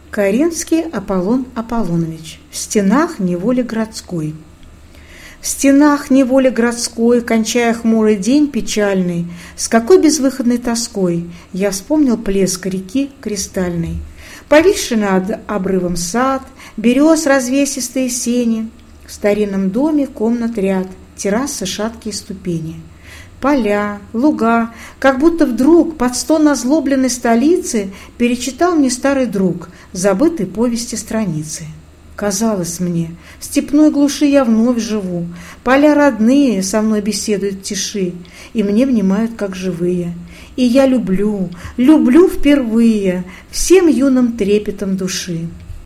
Каренский Аполлон Аполлонович. В стенах неволи городской. В стенах неволи городской, кончая хмурый день печальный, с какой безвыходной тоской я вспомнил плеск реки кристальной. Повисший над обрывом сад, берез развесистые сени, в старинном доме комнат ряд, террасы шаткие ступени. Поля, луга, как будто вдруг под стон озлобленной столицы перечитал мне старый друг забытой повести страницы. Казалось мне, в степной глуши я вновь живу, поля родные со мной беседуют в тиши, и мне внимают как живые. И я люблю, люблю впервые, всем юным трепетом души.